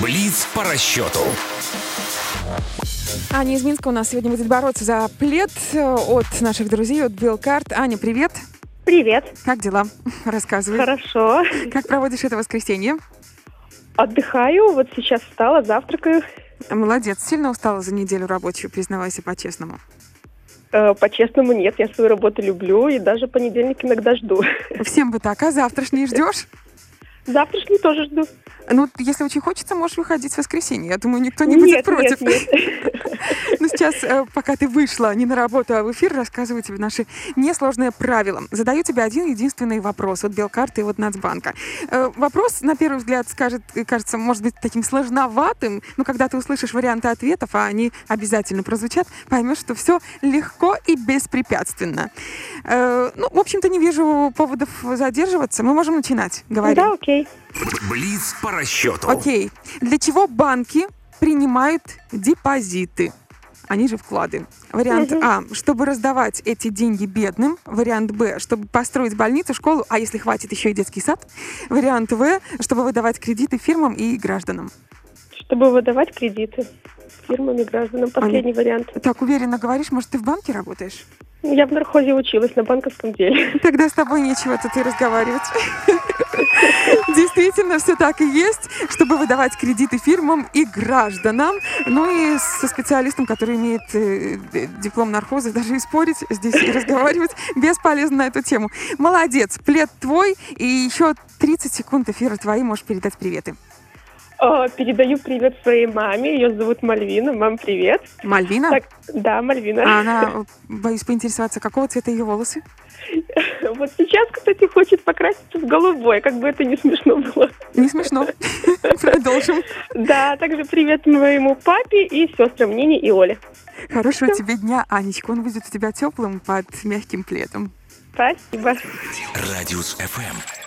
Блиц по расчету. Аня из Минска у нас сегодня будет бороться за плед от наших друзей, от Белкарт. Аня, привет. Привет. Как дела? Рассказывай. Хорошо. Как проводишь это воскресенье? Отдыхаю, вот сейчас встала, завтракаю. Молодец. Сильно устала за неделю рабочую, признавайся по-честному. По-честному, нет, я свою работу люблю и даже понедельник иногда жду. Всем бы так, а завтрашний ждешь? Завтрашний тоже жду. Ну, если очень хочется, можешь выходить в воскресенье. Я думаю, никто не будет против. Нет. Ну, сейчас, пока ты вышла не на работу, а в эфир, рассказываю тебе наши несложные правила. Задаю тебе один единственный вопрос от Белкарты и от Нацбанка. Вопрос, на первый взгляд, кажется, может быть, таким сложноватым, но когда ты услышишь варианты ответов, а они обязательно прозвучат, поймешь, что все легко и беспрепятственно. Ну, в общем-то, не вижу поводов задерживаться. Мы можем начинать. Говори. Да, окей. Блиц по расчету. Окей. Для чего банки принимают депозиты? Они же вклады. Вариант А, чтобы раздавать эти деньги бедным. Вариант Б, чтобы построить больницу, школу, а если хватит, еще и детский сад. Вариант В, чтобы выдавать кредиты фирмам и гражданам. Чтобы выдавать кредиты фирмам и гражданам. Последний вариант. Так уверенно говоришь, может, ты в банке работаешь? Я в нархозе училась на банковском деле. Тогда с тобой нечего тут и разговаривать. Действительно, все так и есть, чтобы выдавать кредиты фирмам и гражданам. Ну и со специалистом, который имеет диплом нархоза, даже и спорить здесь и разговаривать бесполезно на эту тему. Молодец, плед твой, и еще 30 секунд эфира твои, можешь передать приветы. Передаю привет своей маме. Ее зовут Мальвина. Мам, привет. Мальвина? Так, да, Мальвина. А она, боюсь поинтересоваться, какого цвета ее волосы? Вот сейчас, кстати, хочет покраситься в голубой, как бы это не смешно было. Не смешно. Продолжим. Да, также привет моему папе и сестрам Нине и Оле. Хорошего тебе дня, Анечка. Он будет у тебя теплым под мягким пледом. Спасибо. Радиус ФМ.